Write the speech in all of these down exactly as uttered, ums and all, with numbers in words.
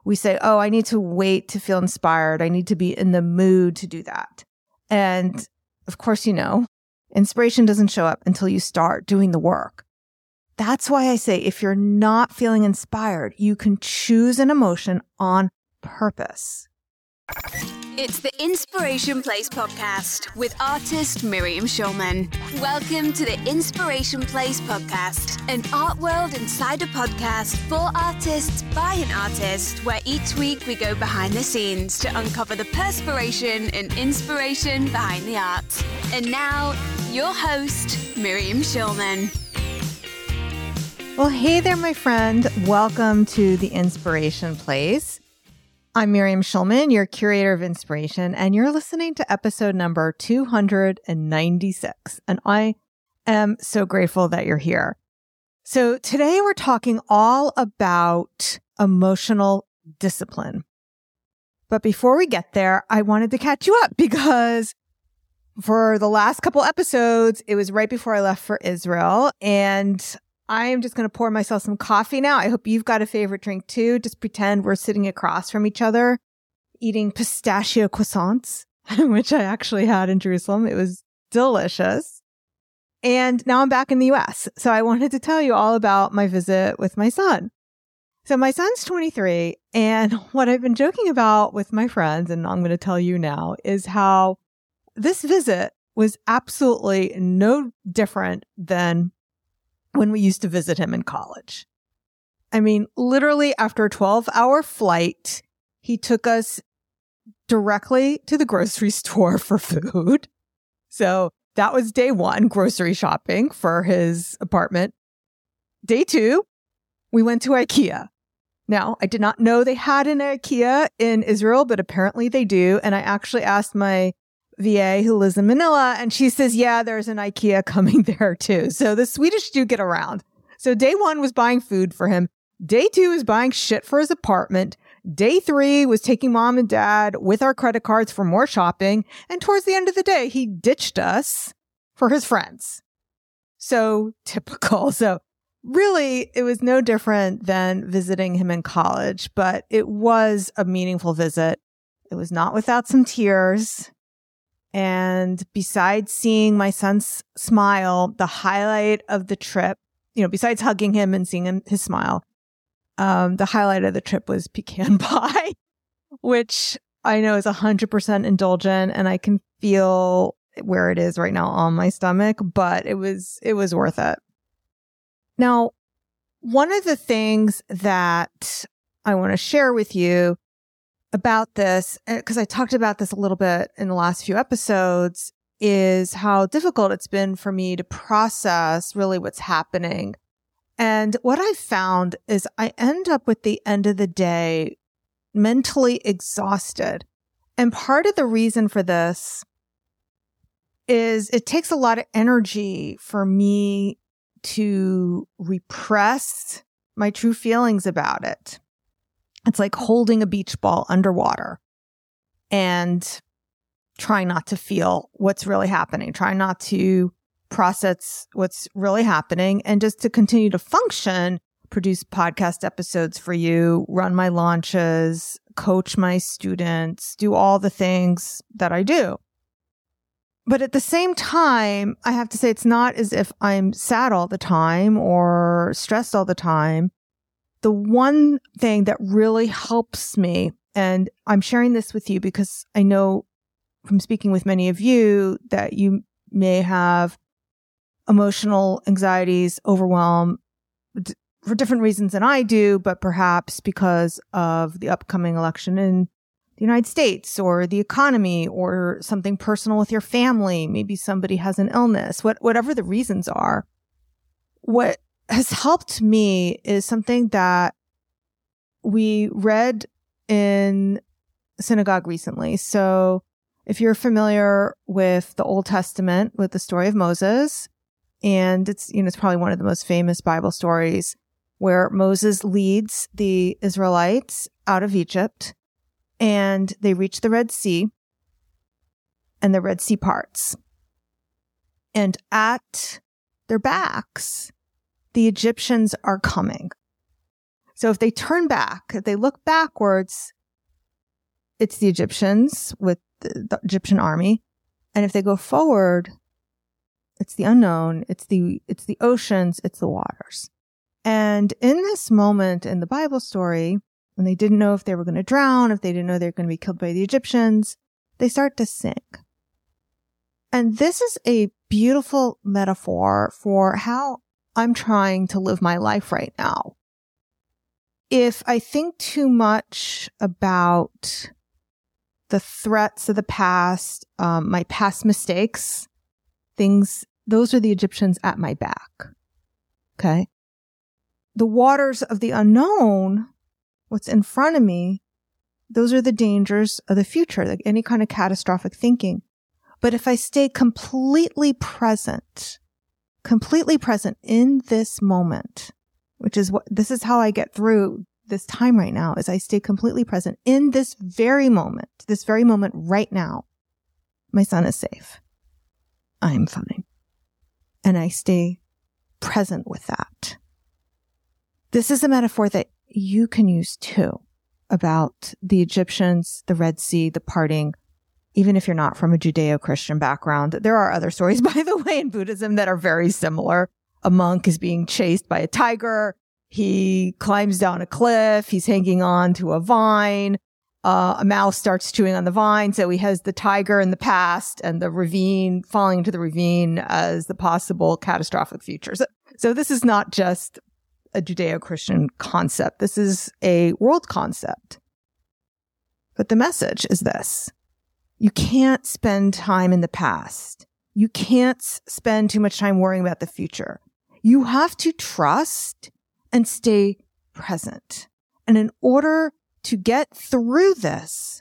we say, oh, I need to wait to feel inspired. I need to be in the mood to do that. And of course, you know, inspiration doesn't show up until you start doing the work. That's why I say if you're not feeling inspired, you can choose an emotion on purpose. It's the Inspiration Place podcast with artist Miriam Schulman. Welcome to the Inspiration Place podcast, an art world insider podcast for artists by an artist, where each week we go behind the scenes to uncover the perspiration and inspiration behind the art. And now, your host, Miriam Schulman. Well, hey there, my friend. Welcome to the Inspiration Place. I'm Miriam Schulman, your curator of inspiration, and you're listening to episode number two hundred ninety-six. And I am so grateful that you're here. So today we're talking all about emotional discipline. But before we get there, I wanted to catch you up because for the last couple episodes, it was right before I left for Israel, and I am just going to pour myself some coffee now. I hope you've got a favorite drink too. Just pretend we're sitting across from each other, eating pistachio croissants, which I actually had in Jerusalem. It was delicious. And now I'm back in the U S. So I wanted to tell you all about my visit with my son. So my son's twenty-three. And what I've been joking about with my friends, and I'm going to tell you now, is how this visit was absolutely no different than when we used to visit him in college. I mean, literally after a twelve hour flight, he took us directly to the grocery store for food. So that was day one, grocery shopping for his apartment. Day two, we went to IKEA. Now, I did not know they had an IKEA in Israel, but apparently they do. And I actually asked my V A who lives in Manila, and she says, yeah, there's an IKEA coming there too. So the Swedish do get around. So day one was buying food for him. Day two was buying shit for his apartment. Day three was taking mom and dad with our credit cards for more shopping. And towards the end of the day, he ditched us for his friends. So typical. So really, it was no different than visiting him in college, but it was a meaningful visit. It was not without some tears. And besides seeing my son's smile, the highlight of the trip, you know, besides hugging him and seeing him, his smile, um, the highlight of the trip was pecan pie, which I know is one hundred percent indulgent, and I can feel where it is right now on my stomach, but it was, it was worth it. Now, one of the things that I want to share with you about this, because I talked about this a little bit in the last few episodes, is how difficult it's been for me to process really what's happening. And what I found is I end up with the end of the day mentally exhausted. And part of the reason for this is it takes a lot of energy for me to repress my true feelings about it. It's like holding a beach ball underwater and trying not to feel what's really happening, trying not to process what's really happening, and just to continue to function, produce podcast episodes for you, run my launches, coach my students, do all the things that I do. But at the same time, I have to say it's not as if I'm sad all the time or stressed all the time. The one thing that really helps me, and I'm sharing this with you because I know from speaking with many of you that you may have emotional anxieties, overwhelm d- for different reasons than I do, but perhaps because of the upcoming election in the United States or the economy or something personal with your family. Maybe somebody has an illness, what, whatever the reasons are. What has helped me is something that we read in synagogue recently. So if you're familiar with the Old Testament, with the story of Moses, and it's, you know, it's probably one of the most famous Bible stories where Moses leads the Israelites out of Egypt, and they reach the Red Sea, and the Red Sea parts. And at their backs, the Egyptians are coming. So if they turn back, if they look backwards, it's the Egyptians with the, the Egyptian army. And if they go forward, it's the unknown, it's the, it's the oceans, it's the waters. And in this moment in the Bible story, when they didn't know if they were going to drown, if they didn't know they were going to be killed by the Egyptians, they start to sink. And this is a beautiful metaphor for how I'm trying to live my life right now. If I think too much about the threats of the past, um, my past mistakes, things, those are the Egyptians at my back. Okay. The waters of the unknown, what's in front of me, those are the dangers of the future, like any kind of catastrophic thinking. But if I stay completely present, completely present in this moment, which is what, this is how I get through this time right now, is I stay completely present in this very moment, this very moment right now. My son is safe. I'm fine. And I stay present with that. This is a metaphor that you can use too about the Egyptians, the Red Sea, the parting. Even if you're not from a Judeo-Christian background, there are other stories, by the way, in Buddhism that are very similar. A monk is being chased by a tiger. He climbs down a cliff. He's hanging on to a vine. Uh, a mouse starts chewing on the vine. So he has the tiger in the past and the ravine, falling into the ravine as the possible catastrophic future. So, so this is not just a Judeo-Christian concept. This is a world concept. But the message is this. You can't spend time in the past. You can't spend too much time worrying about the future. You have to trust and stay present. And in order to get through this,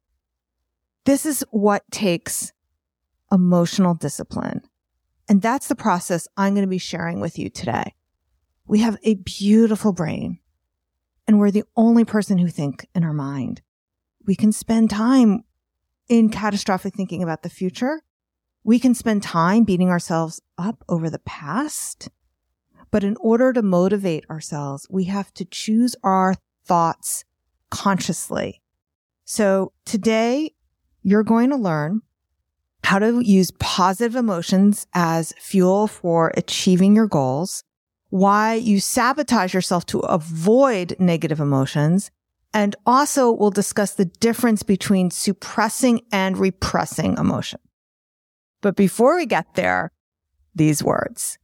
this is what takes emotional discipline. And that's the process I'm going to be sharing with you today. We have a beautiful brain, and we're the only person who think in our mind. We can spend time in catastrophic thinking about the future. We can spend time beating ourselves up over the past. But in order to motivate ourselves, we have to choose our thoughts consciously. So today, you're going to learn how to use positive emotions as fuel for achieving your goals, why you sabotage yourself to avoid negative emotions, and also we'll discuss the difference between suppressing and repressing emotion. But before we get there, these words.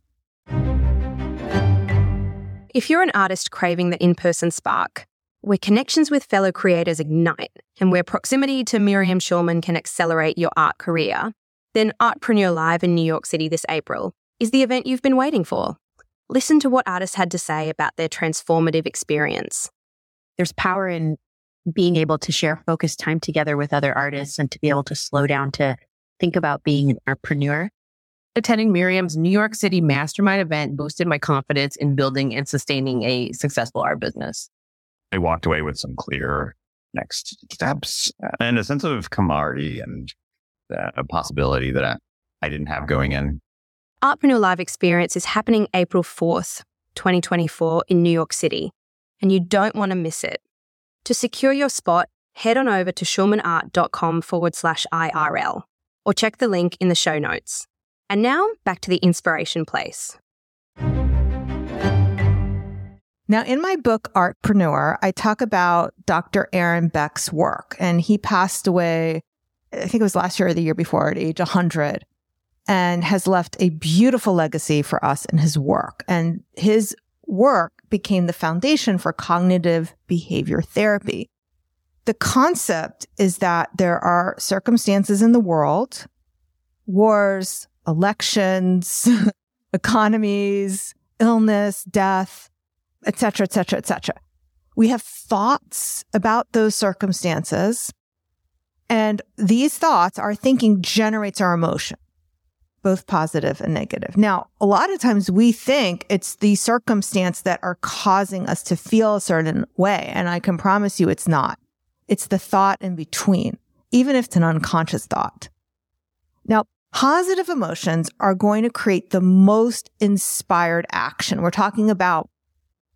If you're an artist craving the in-person spark, where connections with fellow creators ignite, and where proximity to Miriam Schulman can accelerate your art career, then Artpreneur Live in New York City this April is the event you've been waiting for. Listen to what artists had to say about their transformative experience. There's power in being able to share focused time together with other artists and to be able to slow down to think about being an entrepreneur. Attending Miriam's New York City Mastermind event boosted my confidence in building and sustaining a successful art business. I walked away with some clear next steps and a sense of camaraderie and uh, a possibility that I, I didn't have going in. Artpreneur Live experience is happening April fourth, twenty twenty-four in New York City, and you don't want to miss it. To secure your spot, head on over to schulmanart.com forward slash IRL or check the link in the show notes. And now back to the inspiration place. Now, in my book, Artpreneur, I talk about Doctor Aaron Beck's work, and he passed away, I think it was last year or the year before, at age one hundred, and has left a beautiful legacy for us in his work. And his work became the foundation for cognitive behavior therapy. The concept is that there are circumstances in the world, wars, elections, economies, illness, death, et cetera, et cetera, et cetera. We have thoughts about those circumstances, and these thoughts, our thinking generates our emotion, both positive and negative. Now, a lot of times we think it's the circumstance that are causing us to feel a certain way, and I can promise you it's not. It's the thought in between, even if it's an unconscious thought. Now, positive emotions are going to create the most inspired action. We're talking about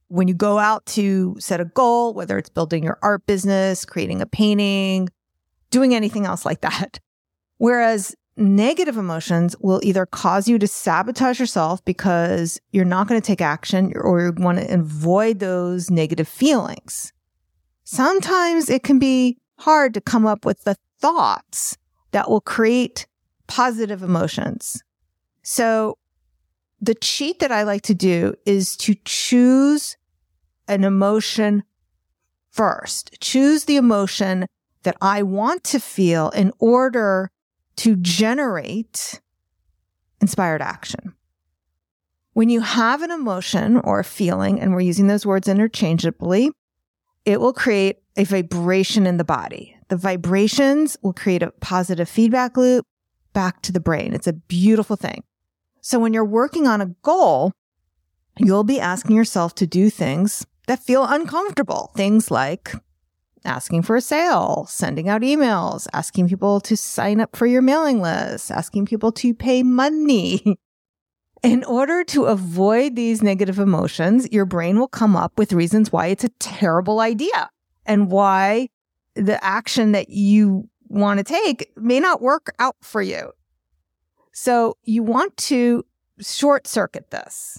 when you go out to set a goal, whether it's building your art business, creating a painting, doing anything else like that. Whereas negative emotions will either cause you to sabotage yourself because you're not going to take action or you want to avoid those negative feelings. Sometimes it can be hard to come up with the thoughts that will create positive emotions. So the cheat that I like to do is to choose an emotion first. Choose the emotion that I want to feel in order to generate inspired action. When you have an emotion or a feeling, and we're using those words interchangeably, it will create a vibration in the body. The vibrations will create a positive feedback loop back to the brain. It's a beautiful thing. So when you're working on a goal, you'll be asking yourself to do things that feel uncomfortable. Things like asking for a sale, sending out emails, asking people to sign up for your mailing list, asking people to pay money. In order to avoid these negative emotions, your brain will come up with reasons why it's a terrible idea and why the action that you want to take may not work out for you. So you want to short circuit this.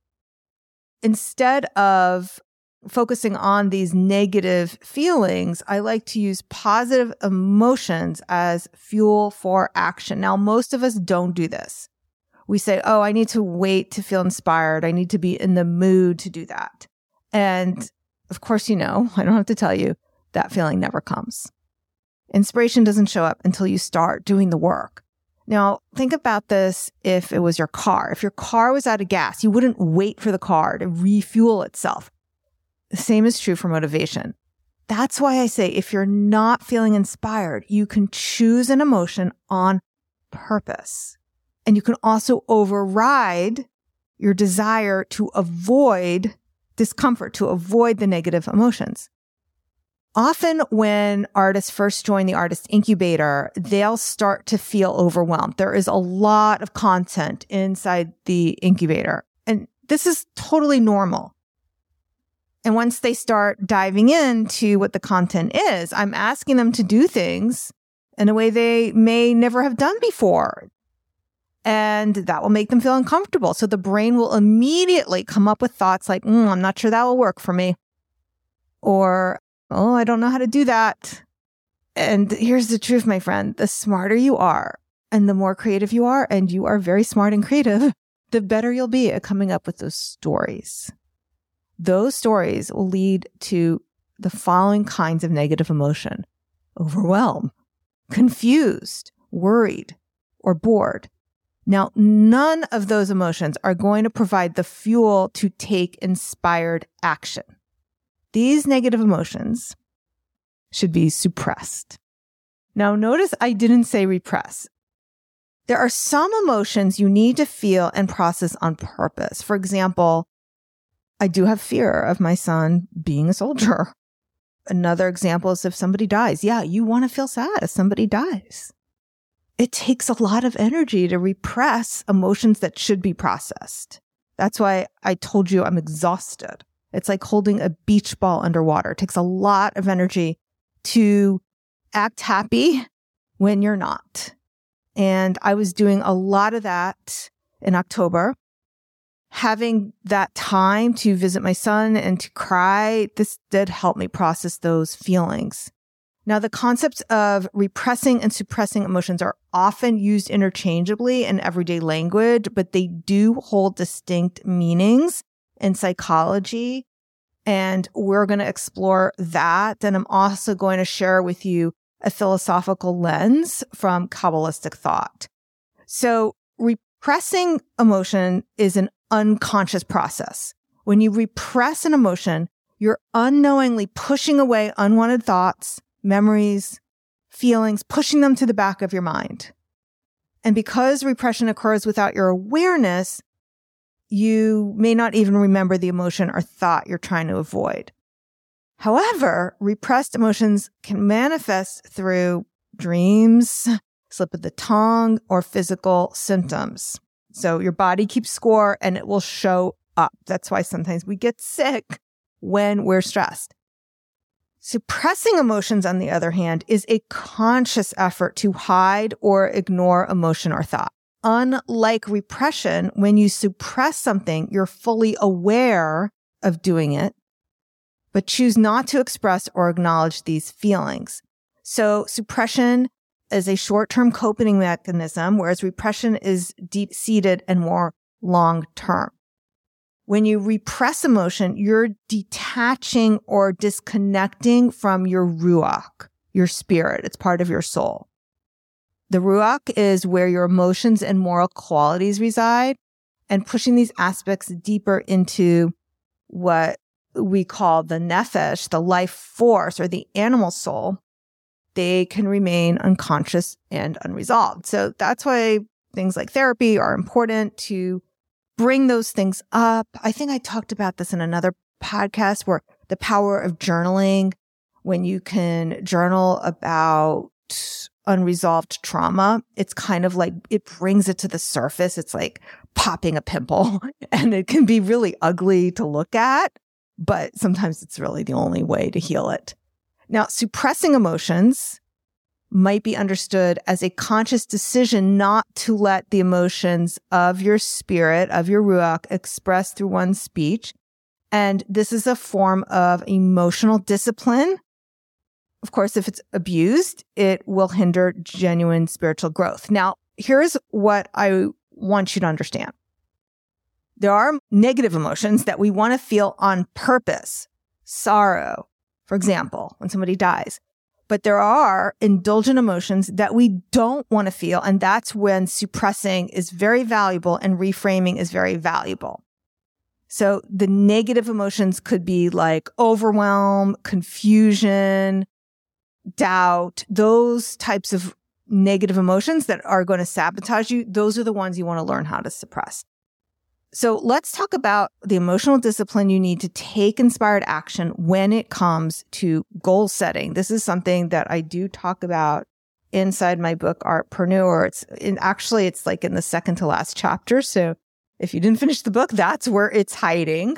Instead of focusing on these negative feelings, I like to use positive emotions as fuel for action. Now, most of us don't do this. We say, oh, I need to wait to feel inspired. I need to be in the mood to do that. And of course, you know, I don't have to tell you, that feeling never comes. Inspiration doesn't show up until you start doing the work. Now, think about this if it was your car. If your car was out of gas, you wouldn't wait for the car to refuel itself. The same is true for motivation. That's why I say if you're not feeling inspired, you can choose an emotion on purpose. And you can also override your desire to avoid discomfort, to avoid the negative emotions. Often when artists first join the artist incubator, they'll start to feel overwhelmed. There is a lot of content inside the incubator, and this is totally normal. And once they start diving into what the content is, I'm asking them to do things in a way they may never have done before. And that will make them feel uncomfortable. So the brain will immediately come up with thoughts like, mm, I'm not sure that will work for me. Or, oh, I don't know how to do that. And here's the truth, my friend. The smarter you are and the more creative you are, and you are very smart and creative, the better you'll be at coming up with those stories. Those stories will lead to the following kinds of negative emotion: overwhelmed, confused, worried, or bored. Now, none of those emotions are going to provide the fuel to take inspired action. These negative emotions should be suppressed. Now, notice I didn't say repress. There are some emotions you need to feel and process on purpose. For example, I do have fear of my son being a soldier. Another example is if somebody dies. Yeah, you want to feel sad if somebody dies. It takes a lot of energy to repress emotions that should be processed. That's why I told you I'm exhausted. It's like holding a beach ball underwater. It takes a lot of energy to act happy when you're not. And I was doing a lot of that in October. Having that time to visit my son and to cry, this did help me process those feelings. Now, the concepts of repressing and suppressing emotions are often used interchangeably in everyday language, but they do hold distinct meanings in psychology. And we're going to explore that. And I'm also going to share with you a philosophical lens from Kabbalistic thought. So repressing emotion is an unconscious process. When you repress an emotion, you're unknowingly pushing away unwanted thoughts, memories, feelings, pushing them to the back of your mind. And because repression occurs without your awareness, you may not even remember the emotion or thought you're trying to avoid. However, repressed emotions can manifest through dreams, slip of the tongue, or physical symptoms. So your body keeps score and it will show up. That's why sometimes we get sick when we're stressed. Suppressing emotions, on the other hand, is a conscious effort to hide or ignore emotion or thought. Unlike repression, when you suppress something, you're fully aware of doing it, but choose not to express or acknowledge these feelings. So suppression is a short-term coping mechanism, whereas repression is deep-seated and more long-term. When you repress emotion, you're detaching or disconnecting from your ruach, your spirit. It's part of your soul. The ruach is where your emotions and moral qualities reside, and pushing these aspects deeper into what we call the nefesh, the life force, or the animal soul, they can remain unconscious and unresolved. So that's why things like therapy are important, to bring those things up. I think I talked about this in another podcast, where the power of journaling, when you can journal about unresolved trauma, it's kind of like, it brings it to the surface. It's like popping a pimple, and it can be really ugly to look at, but sometimes it's really the only way to heal it. Now, suppressing emotions might be understood as a conscious decision not to let the emotions of your spirit, of your ruach, express through one's speech. And this is a form of emotional discipline. Of course, if it's abused, it will hinder genuine spiritual growth. Now, here's what I want you to understand. There are negative emotions that we want to feel on purpose. Sorrow, for example, when somebody dies. But there are indulgent emotions that we don't want to feel, and that's when suppressing is very valuable and reframing is very valuable. So the negative emotions could be like overwhelm, confusion, doubt, those types of negative emotions that are going to sabotage you. Those are the ones you want to learn how to suppress. So let's talk about the emotional discipline you need to take inspired action when it comes to goal setting. This is something that I do talk about inside my book, Artpreneur. It's in, actually, it's like in the second to last chapter. So if you didn't finish the book, that's where it's hiding.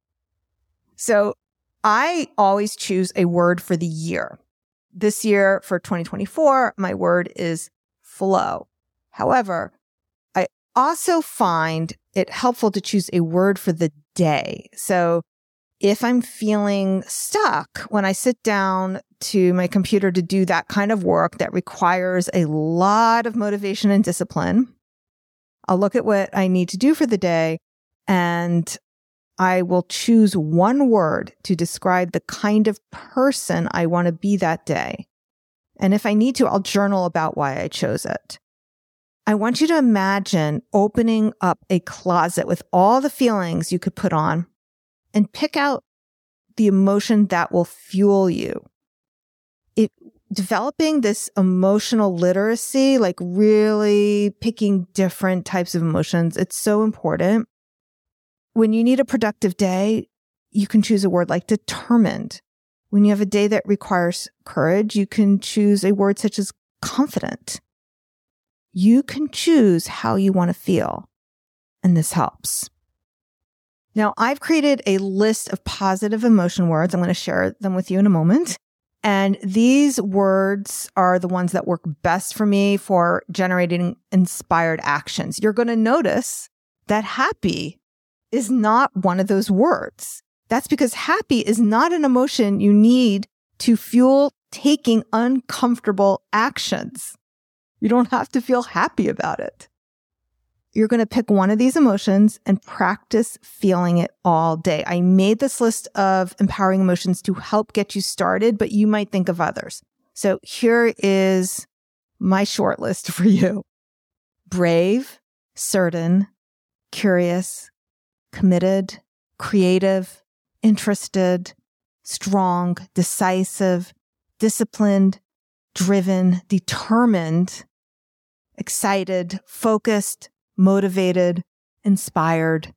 So I always choose a word for the year. This year for twenty twenty-four, my word is flow. However, I also find it helpful to choose a word for the day. So if I'm feeling stuck when I sit down to my computer to do that kind of work that requires a lot of motivation and discipline, I'll look at what I need to do for the day, and I will choose one word to describe the kind of person I want to be that day. And if I need to, I'll journal about why I chose it. I want you to imagine opening up a closet with all the feelings you could put on and pick out the emotion that will fuel you. It, developing this emotional literacy, like really picking different types of emotions, it's so important. When you need a productive day, you can choose a word like determined. When you have a day that requires courage, you can choose a word such as confident. You can choose how you want to feel, and this helps. Now, I've created a list of positive emotion words. I'm going to share them with you in a moment. And these words are the ones that work best for me for generating inspired actions. You're going to notice that happy is not one of those words. That's because happy is not an emotion you need to fuel taking uncomfortable actions. You don't have to feel happy about it. You're going to pick one of these emotions and practice feeling it all day. I made this list of empowering emotions to help get you started, but you might think of others. So here is my short list for you. Brave, certain, curious, committed, creative, interested, strong, decisive, disciplined, driven, determined, excited, focused, motivated, inspired,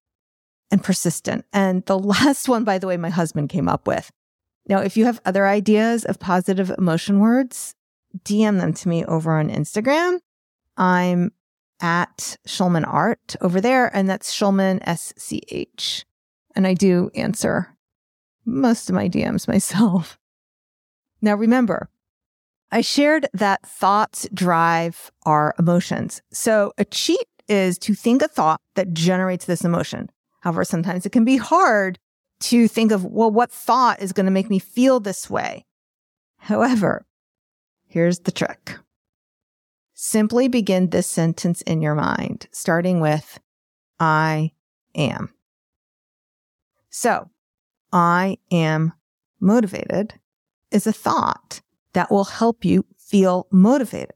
and persistent. And the last one, by the way, my husband came up with. Now, if you have other ideas of positive emotion words, D M them to me over on Instagram. I'm at Schulman Art over there, and that's Schulman, S C H. And I do answer most of my D Ms myself. Now remember, I shared that thoughts drive our emotions. So a cheat is to think a thought that generates this emotion. However, sometimes it can be hard to think of, well, what thought is going to make me feel this way? However, here's the trick. Simply begin this sentence in your mind, starting with, I am. So, I am motivated is a thought that will help you feel motivated.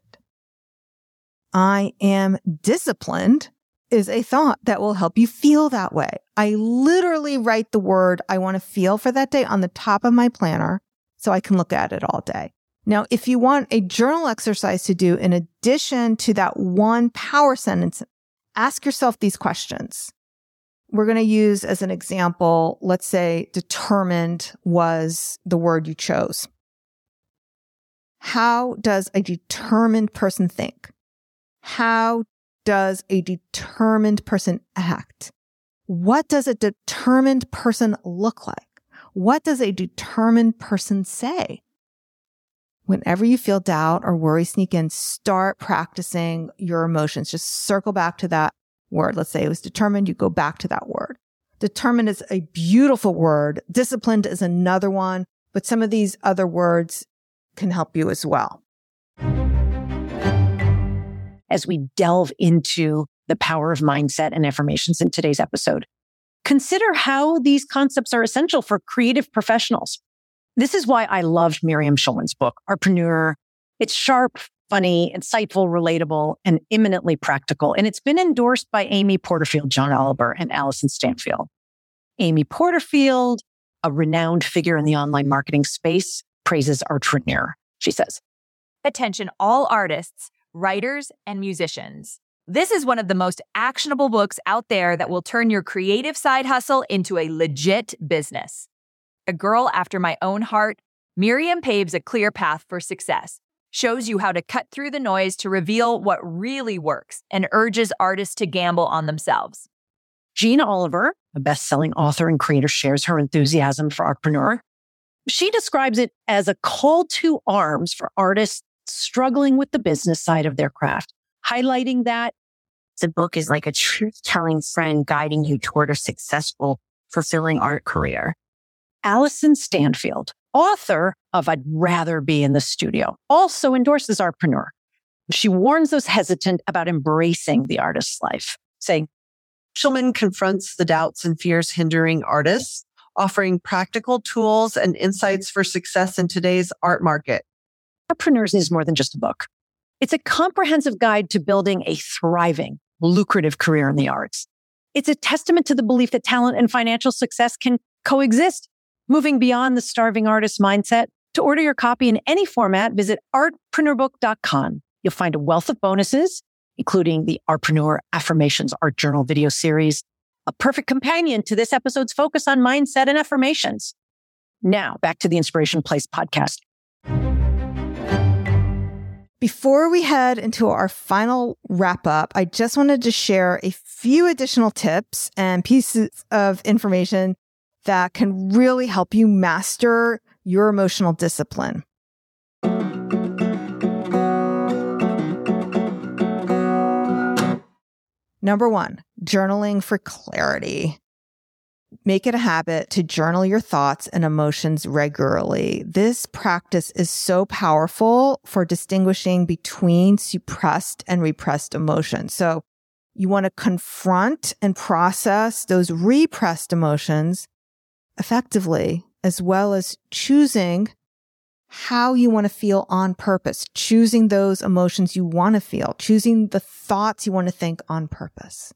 I am disciplined is a thought that will help you feel that way. I literally write the word I want to feel for that day on the top of my planner so I can look at it all day. Now, if you want a journal exercise to do in addition to that one power sentence, ask yourself these questions. We're going to use as an example, let's say determined was the word you chose. How does a determined person think? How does a determined person act? What does a determined person look like? What does a determined person say? Whenever you feel doubt or worry sneak in, start practicing your emotions. Just circle back to that word. Let's say it was determined. You go back to that word. Determined is a beautiful word. Disciplined is another one, but some of these other words can help you as well. As we delve into the power of mindset and affirmations in today's episode, consider how these concepts are essential for creative professionals. This is why I loved Miriam Schulman's book, Artpreneur. It's sharp, funny, insightful, relatable, and eminently practical. And it's been endorsed by Amy Porterfield, John Oliver, and Allison Stanfield. Amy Porterfield, a renowned figure in the online marketing space, praises Artpreneur. She says, "Attention all artists, writers, and musicians. This is one of the most actionable books out there that will turn your creative side hustle into a legit business. A girl after my own heart, Miriam paves a clear path for success, shows you how to cut through the noise to reveal what really works, and urges artists to gamble on themselves." Jean Oliver, a best-selling author and creator, shares her enthusiasm for Artpreneur. She describes it as a call to arms for artists struggling with the business side of their craft, highlighting that the book is like a truth-telling friend guiding you toward a successful, fulfilling art career. Allison Stanfield, author of I'd Rather Be in the Studio, also endorses Artpreneur. She warns those hesitant about embracing the artist's life, saying, Schulman confronts the doubts and fears hindering artists, offering practical tools and insights for success in today's art market. Artpreneur is more than just a book. It's a comprehensive guide to building a thriving, lucrative career in the arts. It's a testament to the belief that talent and financial success can coexist. Moving beyond the starving artist mindset, to order your copy in any format, visit artpreneur book dot com. You'll find a wealth of bonuses, including the Artpreneur Affirmations Art Journal video series, a perfect companion to this episode's focus on mindset and affirmations. Now, back to the Inspiration Place podcast. Before we head into our final wrap up, I just wanted to share a few additional tips and pieces of information that can really help you master your emotional discipline. Number one, journaling for clarity. Make it a habit to journal your thoughts and emotions regularly. This practice is so powerful for distinguishing between suppressed and repressed emotions. So you want to confront and process those repressed emotions effectively, as well as choosing how you want to feel on purpose, choosing those emotions you want to feel, choosing the thoughts you want to think on purpose.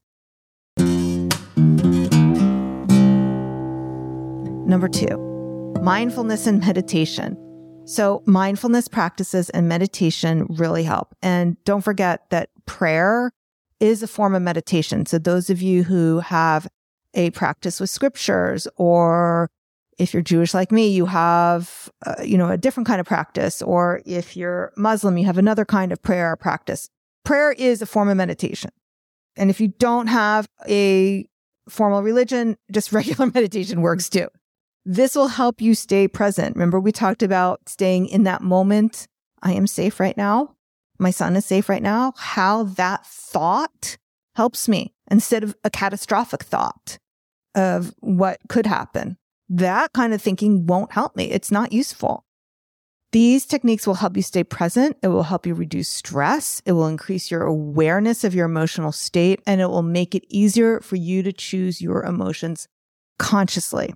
Number two, mindfulness and meditation. So mindfulness practices and meditation really help. And don't forget that prayer is a form of meditation. So those of you who have a practice with scriptures, or if you're Jewish like me, you have, uh, you know, a different kind of practice, or if you're Muslim, you have another kind of prayer practice. Prayer is a form of meditation. And if you don't have a formal religion, just regular meditation works too. This will help you stay present. Remember, we talked about staying in that moment. I am safe right now. My son is safe right now. How that thought helps me instead of a catastrophic thought of what could happen. That kind of thinking won't help me. It's not useful. These techniques will help you stay present. It will help you reduce stress. It will increase your awareness of your emotional state, and it will make it easier for you to choose your emotions consciously.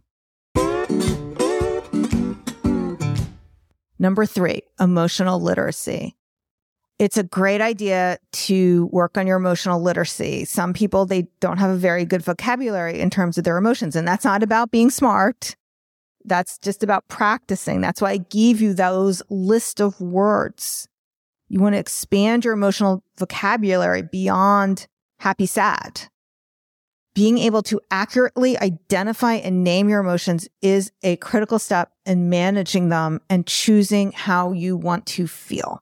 Number three, emotional literacy. It's a great idea to work on your emotional literacy. Some people, they don't have a very good vocabulary in terms of their emotions, and that's not about being smart. That's just about practicing. That's why I gave you those list of words. You want to expand your emotional vocabulary beyond happy, sad. Being able to accurately identify and name your emotions is a critical step in managing them and choosing how you want to feel.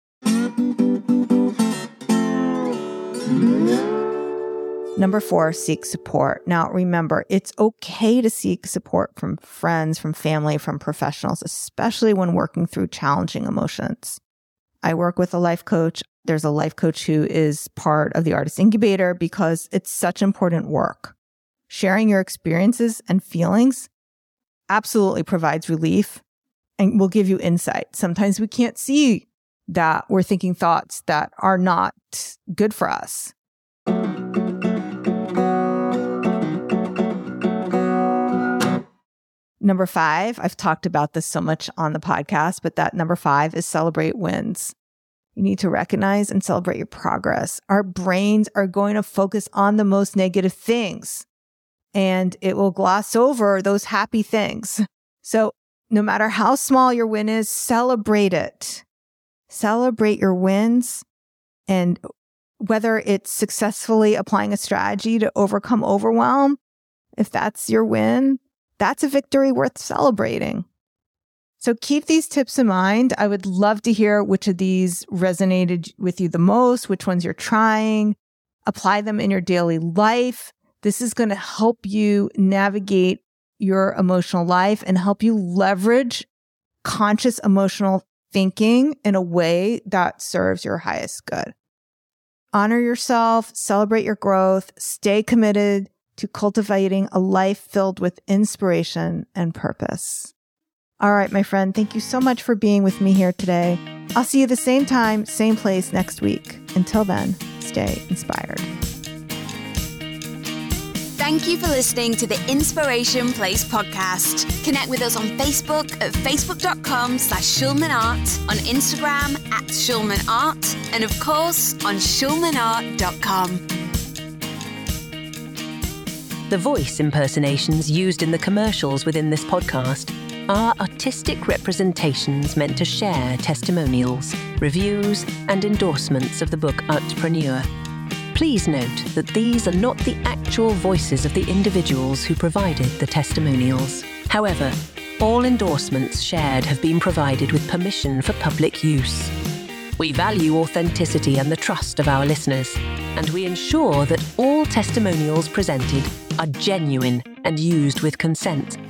Number four, seek support. Now, remember, it's okay to seek support from friends, from family, from professionals, especially when working through challenging emotions. I work with a life coach. There's a life coach who is part of the Artist Incubator because it's such important work. Sharing your experiences and feelings absolutely provides relief and will give you insight. Sometimes we can't see that we're thinking thoughts that are not good for us. Number five, I've talked about this so much on the podcast, but that number five is celebrate wins. You need to recognize and celebrate your progress. Our brains are going to focus on the most negative things, and it will gloss over those happy things. So no matter how small your win is, celebrate it. Celebrate your wins, and whether it's successfully applying a strategy to overcome overwhelm, if that's your win, that's a victory worth celebrating. So keep these tips in mind. I would love to hear which of these resonated with you the most, which ones you're trying. Apply them in your daily life. This is going to help you navigate your emotional life and help you leverage conscious emotional thinking in a way that serves your highest good. Honor yourself, celebrate your growth, stay committed to cultivating a life filled with inspiration and purpose. All right, my friend, thank you so much for being with me here today. I'll see you the same time, same place next week. Until then, stay inspired. Thank you for listening to the Inspiration Place podcast. Connect with us on Facebook at facebook.com slash Schulman Art, on Instagram at Schulman Art, and of course on schulman art dot com. The voice impersonations used in the commercials within this podcast are artistic representations meant to share testimonials, reviews, and endorsements of the book Artpreneur. Please note that these are not the actual voices of the individuals who provided the testimonials. However, all endorsements shared have been provided with permission for public use. We value authenticity and the trust of our listeners, and we ensure that all testimonials presented are genuine and used with consent.